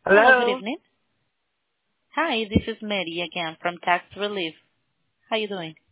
Hello, good Hello. evening. Hi, this is Mary again from Tax Relief. How you doing?